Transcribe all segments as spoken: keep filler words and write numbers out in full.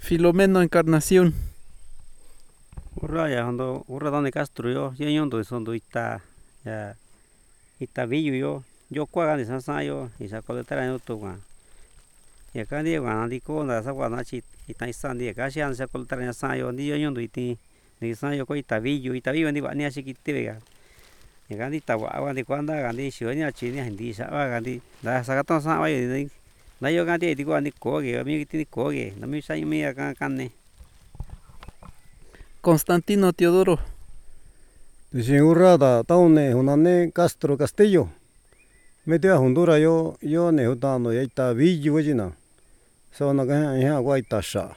Filomeno Encarnación. Urra ya hondo urra donde Castro yo ya yondo sondo ita ya ita villo yo yo cuaga de sansa yo y saco de tara to wa ya kan dia wa andi ko na sa wa na chi ita isan dia ka sian sa ko tara sa yo ndi yo yondo iti ni sa yo ko ita villo ita villo ndi wa ni asi kite vega ya kan ita wa wa ndi kwanda kan di sio ni a chi ni ndi sa wa kan di da sa ka ton sa wa ni na yo kan di di ko ni ko ge mi ti ko ge na mi sa mi kan kan ne Constantino Teodoro. Urra da taune hunane Castro Castillo. Metia Honduras yo yo ne hutano ya ita villo wajina. So na ga ya wa ita sha.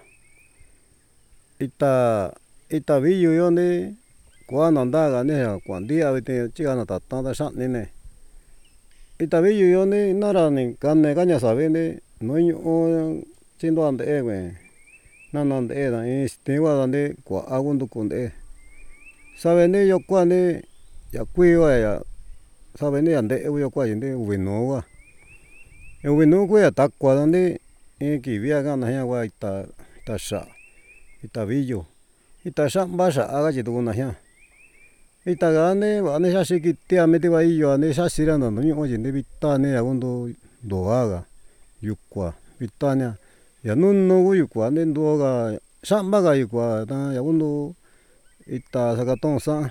Ita ita villo yo ne kwa nanda ga ne kwa dia vete chiga na ta ta sha ne ne. Ita villo yo ne nara ne kan ne gaña sabe ne no o chindo ande we. Nanan de da este wa dande kwa agundu kunde. Sabe ne yo kwa ne ya kui wa ya sabe ne ande yo kwa yende wino wa. E wino kwa ya ta kwa dande e ki via ga na ya wa ita ita sha. Ita villo. Ita sha ba sha aga ji du na ya. Ita ga ne wa ne sha shi ki te a me te wa yo ne sha shi ra na no yo yende vita ne agundu do aga yukwa vitania ya nunno gu yukwa ne ndo ga shamba ga yukwa ta ya undo ita sakaton sa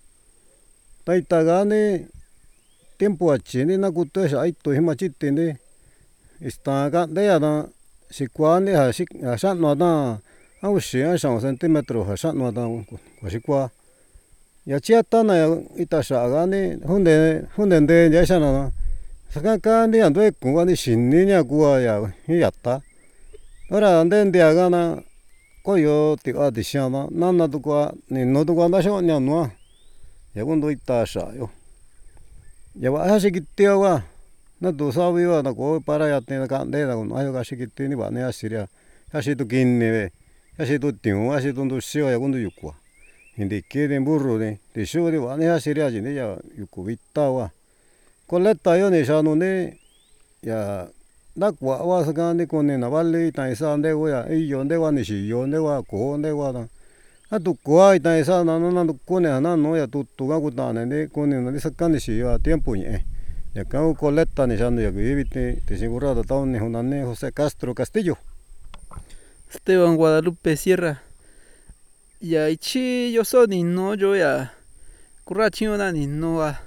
ta ita ga ne tiempo a chini na kuto sha ito hima chite ne ista ga de ya da sikwa ne ha sik ha sha no da a u shi a sha centimetro ha sha no da kwa sikwa ya chia ta na ya ita sha ga ne hunde hunde de ya sha na saka ka ne ando ku ga ni shin ni nya ku ya ya ta. Ahora ande ndia gana koyo ti a di shana nana tu kwa ni no tu kwa na sho nya no ya gundo ita sha yo ya wa ha shi kite wa na tu sa wi wa na ko para ya te ka de da no ayo ga shi kite ni ba ne a siria ha shi tu kin ne ve ha shi tu tiu ha shi tu ndu shi ya gundo yukwa hindi ke de burro de de sho de wa ne ha siria ji ne ya yuku vita wa koleta yo ne sha no ne ya da kwa wa sa ga ne ko ne na vale ta sa de wa ya i yo de wa ni shi yo de wa ko de wa da a tu kwa ta sa na na na ko ne na no ya tu tu ga ku ta ne de ko ne na sa ka ni shi yo a tiempo ye ya ka ko leta ni sa no ya que vite te segura da ta ne una ne José Castro Castillo. Esteban Guadalupe Sierra. Ya ichi yo so ni no yo ya kurra chiyo na ni no a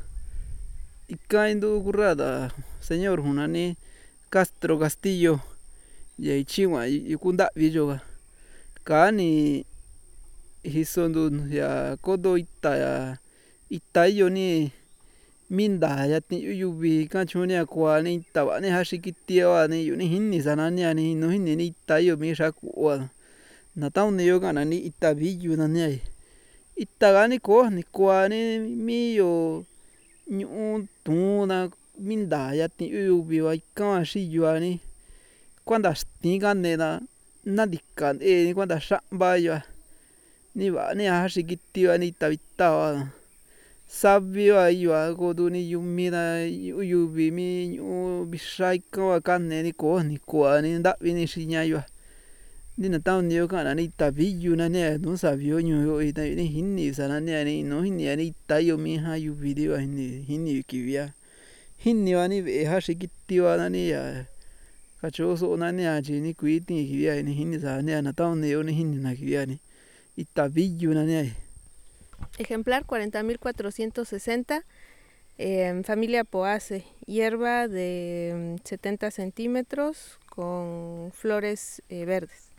ikaindu kurra da señor hunani Castro Castillo ya ichiwa yukunda villoga kani hisondu ya kodo ita ya ita yo ni minda ya ti yubi ka chunia kwa ni ta wa ni hashi kitia wa ni yuni hinni sanani ani no hinni ni ita yo mi sha kwa na ta un yo gana ni ita villo na ni ita ga ni ko ni kwa ni mi yo nyu tu na minda ya ti yubi wa ka shi yo ni kwanda sti ga ne na na dikka e kwanda shamba yo ni ba ni hashi kitia ni ta vita wa sabio ayo ko du ni yumi na yubi mi u bishai ko ka ne ni ko ni kwa ni nda vi ni shinya yo ni na ta un yo ka na ni ta villo na ne no sabio nyu yo ita ni hinni sana ne ni no hinni ni ta yo mi ha yubi de wa hinni hinni kivia hinni wa ni ve ha shikiti wa na ni ya ka cho so na ne a ji ni kui ti kivia ni hinni sa ne na ta un yo ni hinni na kivia ni ita villo na ne. Ejemplar cuarenta mil cuatrocientos sesenta, eh, familia Poace, hierba de setenta centímetros con flores eh, verdes.